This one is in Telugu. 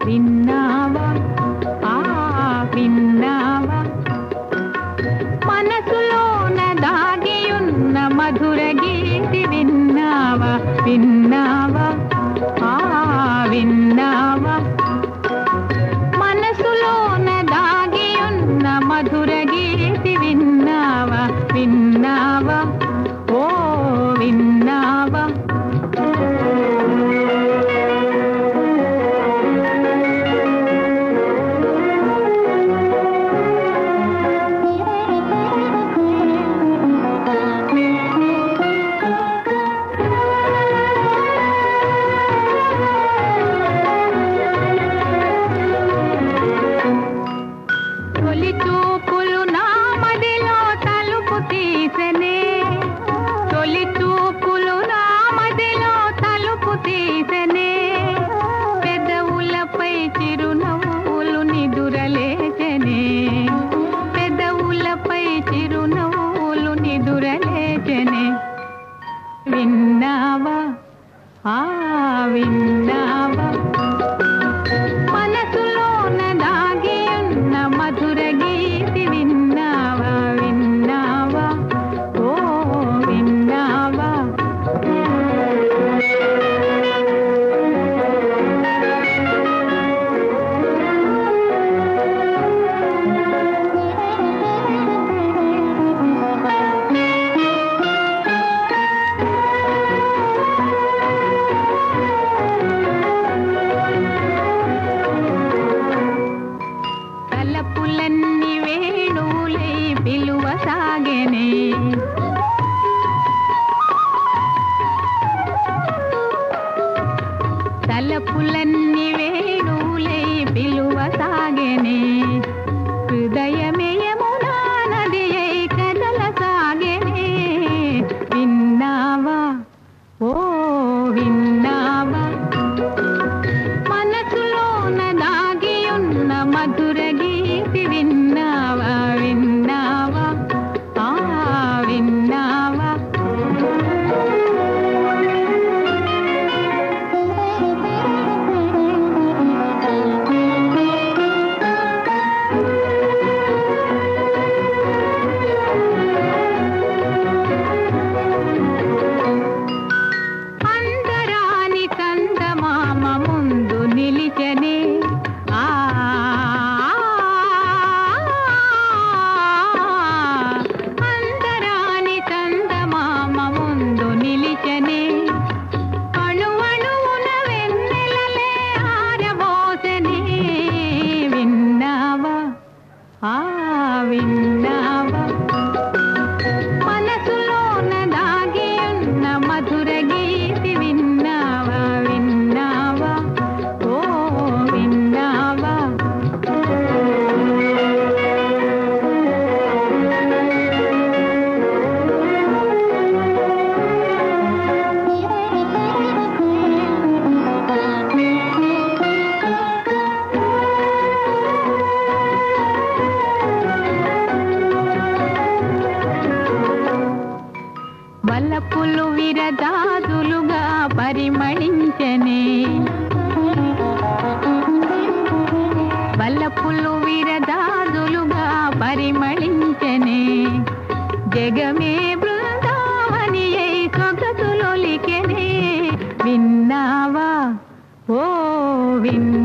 విన్నావా ఆ విన్నావా మనసులోన దాగియున్న మధుర గీతి విన్నావా విన్నావా ఆ విన్నావా మనసులోన దాగియున్న మధుర గీతి విన్నావా విన్నావా ఓ విన్నావా తొలి చూపులు నా మదిలో తలుపు తీసెనే తొలి చూపులు నా మదిలో తలుపు తీసెనే పెదవులపై చిరునవ్వులు నిదురలేచెనే పెదవులపై చిరునవ్వులు నిదురలేచెనే విన్నావా ఆ విన్నావా మనసులోన దాగియున్న మధుర గీతి విన్నావా విన్నావా ఓ విన్నావా తలపులన్నీ వేణువులై పిలువసాగెనే తలపులన్నీ వేణువులై పిలువసాగెనే హృదయమే యమునా నదియై కదలసాగెనే విన్నావా ఓ విన్నావా మనసులోన దాగియున్న మధుర గీతి విన్నావా విన్నావా ఆ విన్నావా అందరాని చందమామ ముందు నిలిచెనే ఆ అందరాని చందమామ ముందు నిలిచెనే అణువణువున వెన్నెలలే ఆరబోసెనే విన్నావా ఆ విన్నావా మనసులోన దాగియున్న మధుర గీతి విన్నావా విన్నావా ఓ విన్నావా వలపులు విరదాదులుగా పరిమళించెనే వలపులు విరదాదులుగా పరిమళించెనే జగమే బృందావనియై సొగసులొలికెనే విన్నావా ఓ విన్నావా